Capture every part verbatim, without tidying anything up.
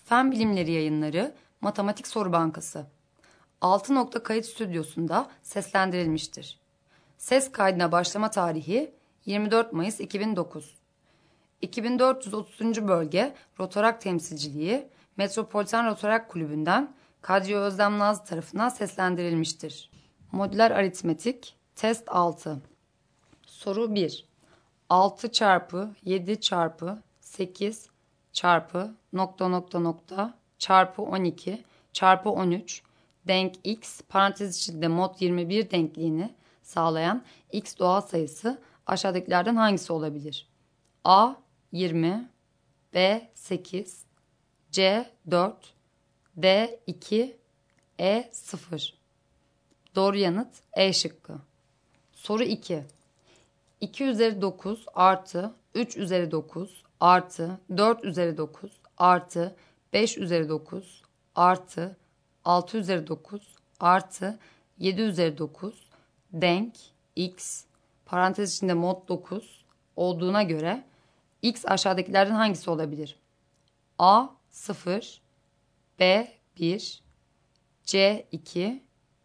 Fen Bilimleri Yayınları Matematik Soru Bankası altı nokta kayıt stüdyosunda seslendirilmiştir. Ses kaydına başlama tarihi yirmi dört Mayıs iki bin dokuz. iki bin dört yüz otuzuncu Bölge Rotorak Temsilciliği Metropolitan Rotorak Kulübü'nden Kadriye Özlem Nazlı tarafından seslendirilmiştir. Modüler aritmetik test altı. Soru bir. altı çarpı yedi çarpı sekiz çarpı nokta nokta nokta çarpı on iki çarpı on üç denk x parantez içinde mod yirmi bir denkliğini sağlayan x doğal sayısı aşağıdakilerden hangisi olabilir? A yirmi, B sekiz, C dört, D iki, E sıfır. Doğru yanıt E şıkkı. Soru iki. iki üzeri dokuz artı üç üzeri dokuz artı dört üzeri dokuz artı beş üzeri dokuz artı altı üzeri dokuz artı yedi üzeri dokuz denk x parantez içinde mod dokuz olduğuna göre x aşağıdakilerden hangisi olabilir? A sıfır, B bir, C iki,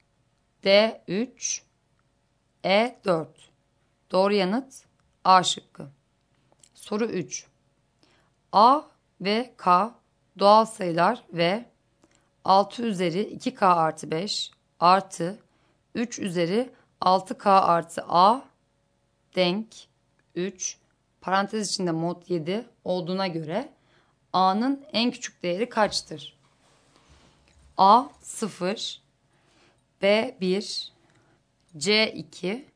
D üç, E dört. Doğru yanıt A şıkkı. Soru üç. A ve K doğal sayılar ve altı üzeri iki K artı beş artı üç üzeri altı K artı A denk üç parantez içinde mod yedi olduğuna göre A'nın en küçük değeri kaçtır? A sıfır, B bir, C iki,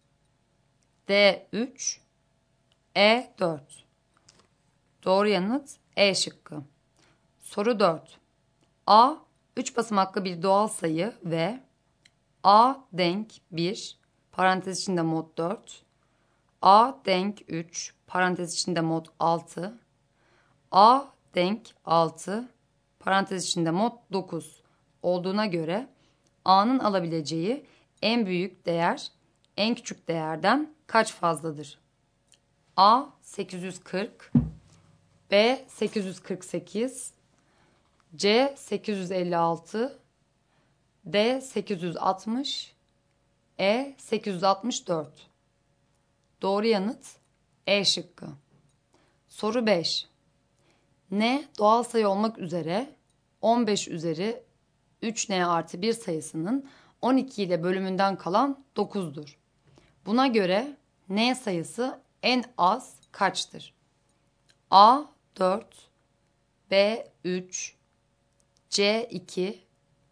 D üç, E dört. Doğru yanıt E şıkkı. Soru dört. A üç basamaklı bir doğal sayı ve A denk bir parantez içinde mod dört, A denk üç parantez içinde mod altı, A denk altı parantez içinde mod dokuz olduğuna göre A'nın alabileceği en büyük değer en küçük değerden kaç fazladır? A sekiz yüz kırk, B sekiz yüz kırk sekiz, C sekiz yüz elli altı, D sekiz yüz altmış, E sekiz yüz altmış dört. Doğru yanıt E şıkkı. Soru beş. N doğal sayı olmak üzere on beş üzeri üç n artı bir sayısının on iki ile bölümünden kalan dokuzdur. Buna göre N sayısı en az kaçtır? A dört, B üç, C iki,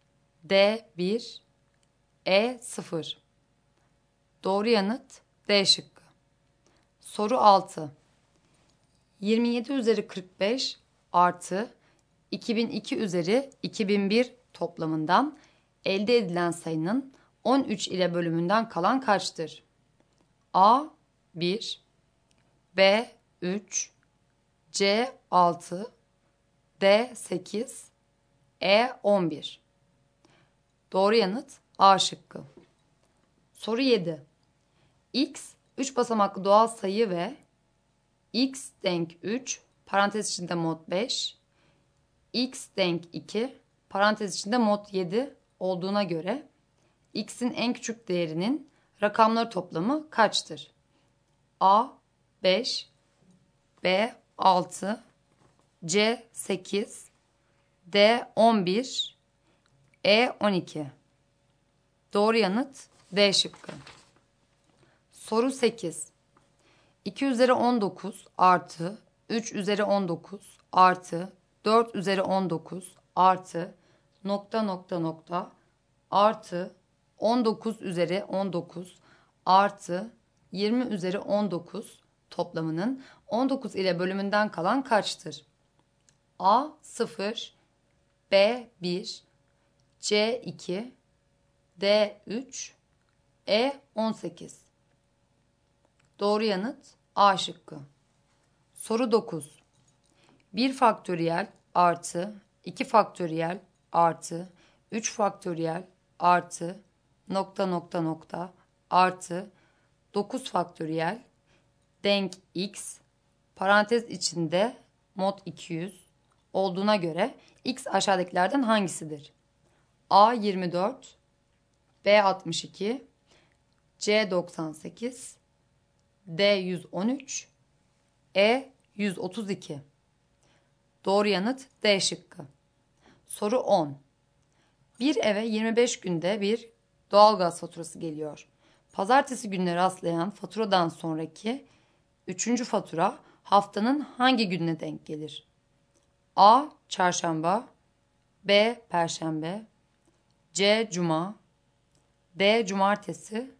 D bir, E sıfır. Doğru yanıt D şıkkı. Soru altı. yirmi yedi üzeri kırk beş artı iki bin iki üzeri iki bin bir toplamından elde edilen sayının on üç ile bölümünden kalan kaçtır? A bir, B üç, C altı, D sekiz, E on bir. Doğru yanıt A şıkkı. Soru yedi. X üç basamaklı doğal sayı ve x denk üç parantez içinde mod beş, x denk iki parantez içinde mod yedi olduğuna göre x'in en küçük değerinin rakamları toplamı kaçtır? A beş, B altı, C sekiz, D on bir, E on iki. Doğru yanıt D şıkkı. Soru sekiz. iki üzeri on dokuz artı üç üzeri on dokuz artı dört üzeri on dokuz artı nokta nokta nokta artı on dokuz üzeri on dokuz artı yirmi üzeri on dokuz toplamının on dokuz ile bölümünden kalan kaçtır? A sıfır, B bir, C iki, D üç, E on sekiz. Doğru yanıt A şıkkı. Soru dokuz. bir faktöriyel artı iki faktöriyel artı üç faktöriyel artı nokta nokta nokta artı dokuz faktöriyel denk x parantez içinde mod iki yüz olduğuna göre X aşağıdakilerden hangisidir? A yirmi dört, B altmış iki, C doksan sekiz, D yüz on üç, E yüz otuz iki. Doğru yanıt D şıkkı. Soru on. Bir eve yirmi beş günde bir doğalgaz faturası geliyor. Pazartesi gününe rastlayan faturadan sonraki üçüncü fatura haftanın hangi gününe denk gelir? A. Çarşamba, B. Perşembe, C. Cuma, D. Cumartesi,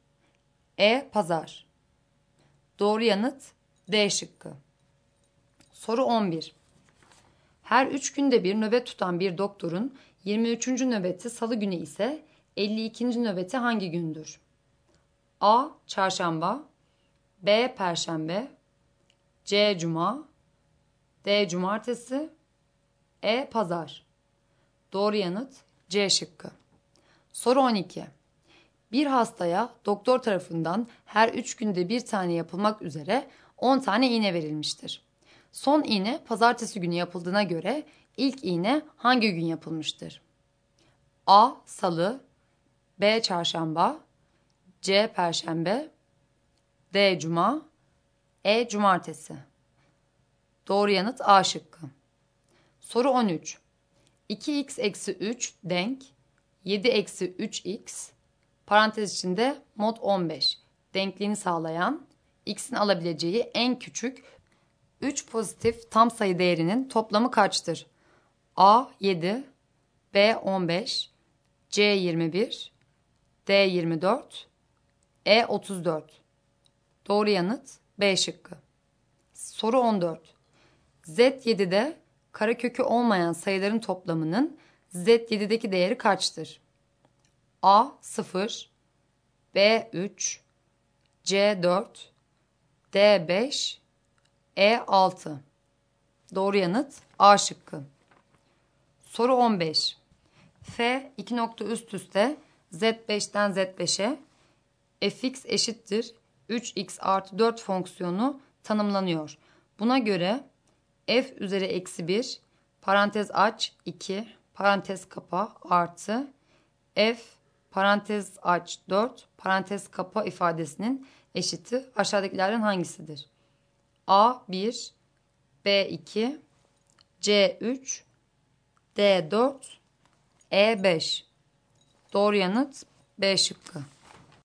E. Pazar. Doğru yanıt D şıkkı. Soru on bir. Her üç günde bir nöbet tutan bir doktorun yirmi üçüncü nöbeti salı günü ise elli ikinci nöbeti hangi gündür? A. Çarşamba, B. Perşembe, C. Cuma, D. Cumartesi, E. Pazar. Doğru yanıt C şıkkı. Soru on iki. Bir hastaya doktor tarafından her üç günde bir tane yapılmak üzere on tane iğne verilmiştir. Son iğne pazartesi günü yapıldığına göre ilk iğne hangi gün yapılmıştır? A. Salı, B. Çarşamba, C. Perşembe, D. Cuma, E. Cumartesi. Doğru yanıt A şıkkı. Soru on üç. iki x eksi üç denk yedi eksi üç x parantez içinde mod on beş denkliğini sağlayan x'in alabileceği en küçük üç pozitif tam sayı değerinin toplamı kaçtır? A. yedi, B. on beş, C. yirmi bir, D. yirmi dört, E. otuz dört. Doğru yanıt B şıkkı. Soru on dört. Z yedide karekökü olmayan sayıların toplamının Z yedideki değeri kaçtır? A. sıfır, B. üç, C. dört, D. beş, E. altı. Doğru yanıt A şıkkı. Soru on beş. F iki nokta üst üste Z beşten Z beşe fx eşittir üç x artı dört fonksiyonu tanımlanıyor. Buna göre f üzeri eksi bir parantez aç iki parantez kapa artı f parantez aç dört parantez kapa ifadesinin eşiti aşağıdakilerden hangisidir? A bir, B iki, C üç, D dört, E beş. Doğru yanıt B şıkkı.